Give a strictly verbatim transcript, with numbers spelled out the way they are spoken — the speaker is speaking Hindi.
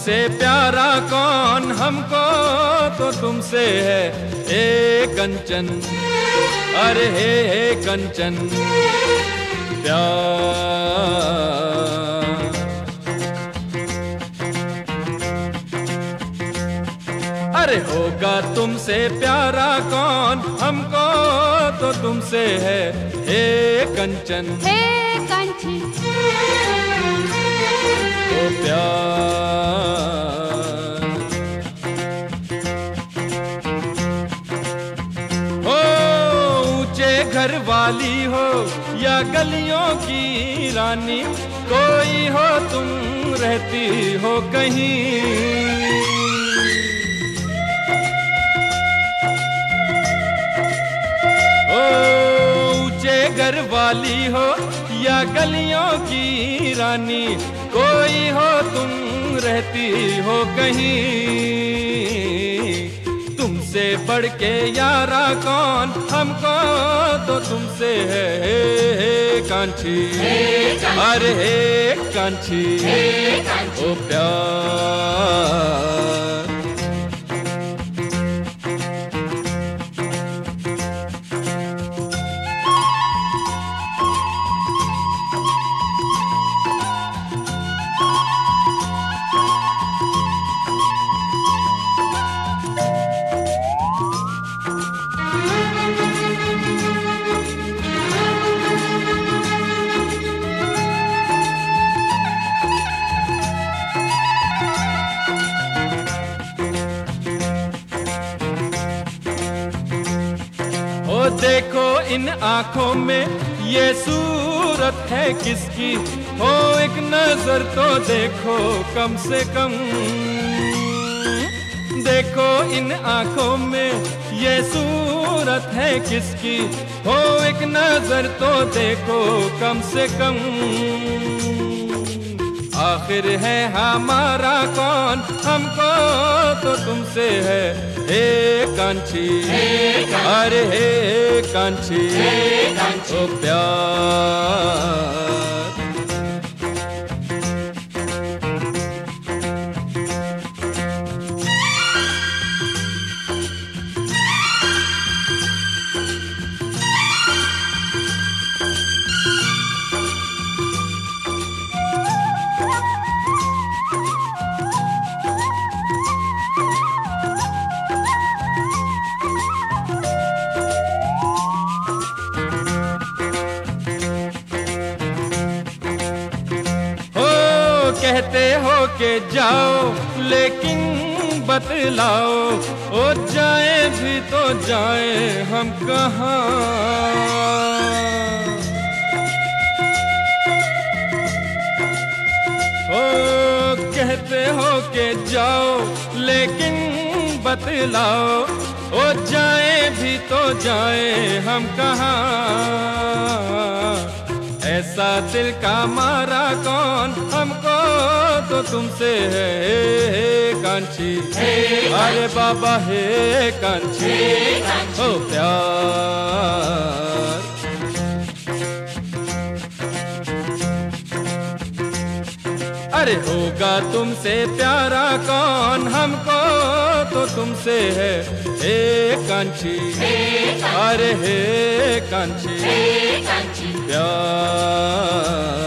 तुमसे प्यारा कौन, हमको तो तुमसे है हे कंचन, अरे हे हे कंचन प्यार। अरे होगा तुमसे प्यारा कौन, हमको तो तुमसे है हे कंचन, हे कंचन ओ प्यार। हो ऊंचे घर वाली हो या गलियों की रानी, कोई हो तुम रहती हो कहीं। ऊंचे घर वाली हो या गलियों की रानी, कोई हो तुम रहती हो कहीं। तुमसे बढ़ के यारा कौन, हमको तो तुमसे है हे हे कांची, अरे हे कांची ओ प्यार। ओ देखो इन आंखों में ये सूरत है किसकी, हो एक नजर तो देखो कम से कम। देखो इन आंखों में ये सूरत है किसकी, हो एक नजर तो देखो कम से कम। आखिर है हमारा कौन, हमको तो तुमसे है हे कांची, अरे हे कांची ओ प्यार। कहते हो के जाओ लेकिन बतलाओ, ओ जाए भी तो जाए हम कहाँ। ओ कहते हो के जाओ लेकिन बतलाओ, ओ जाए भी तो जाए हम कहाँ। ऐसा दिल का मारा कौन, हमको तो तुमसे है हे कांची, अरे बाबा हे कांची ओ प्यार। अरे होगा तुमसे प्यारा कौन, हमको तो तुमसे है हे कांची, अरे हे कांची प्यार।